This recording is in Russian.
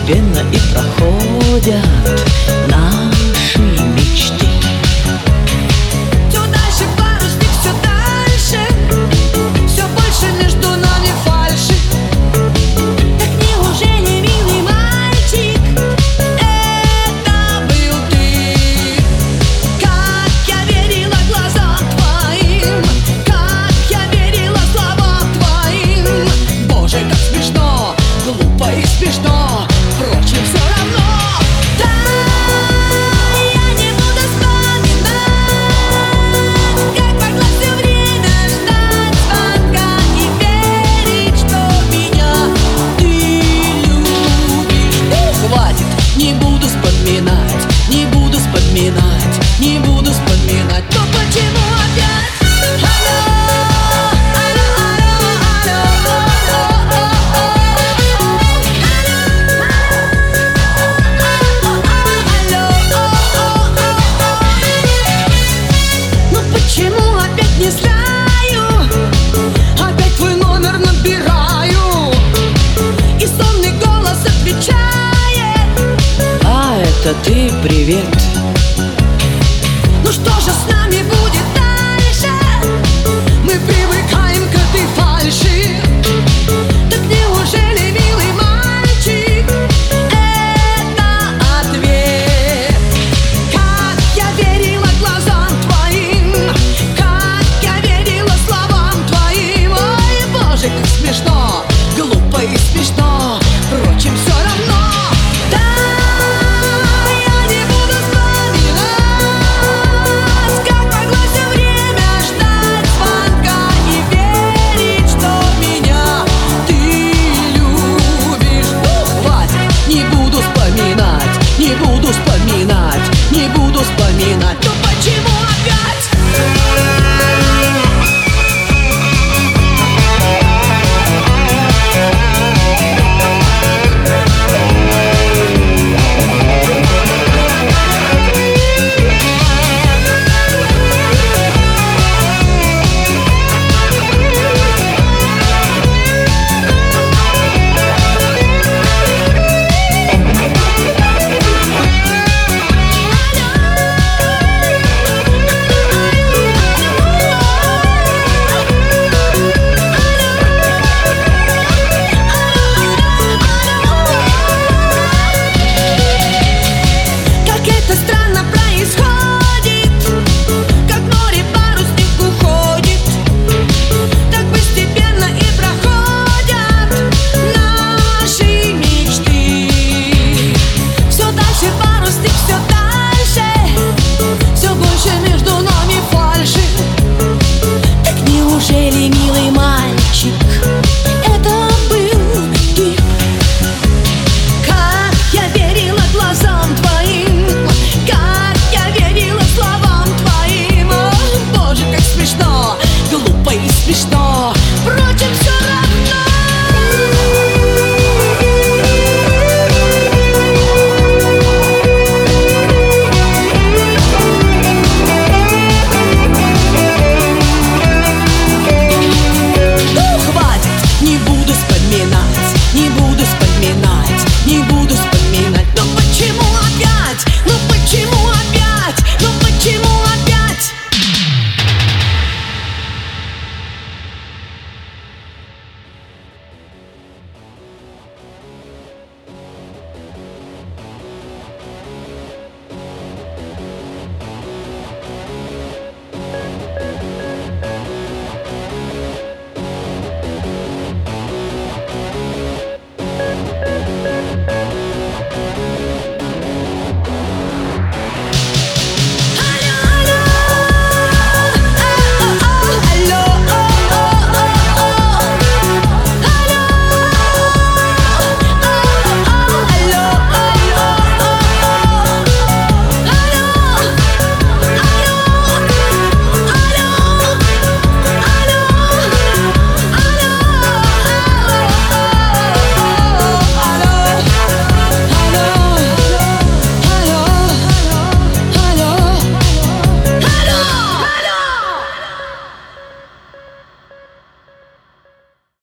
постепенно и проходят наши мечты. Все дальше парусник, все дальше, все больше между нами фальши. Так неужели, милый мальчик, это был ты? Как я верила глазам твоим, как я верила словам твоим. Боже, как смешно, глупо и смешно, впрочем, все равно. Да, я не буду вспоминать, как могла все время ждать звонка и верить, что меня ты любишь. Хватит, не буду вспоминать, не буду вспоминать, не буду вспоминать. Но почему опять? Почему опять не знаю, опять твой номер набираю, и сонный голос отвечает: А это ты, привет.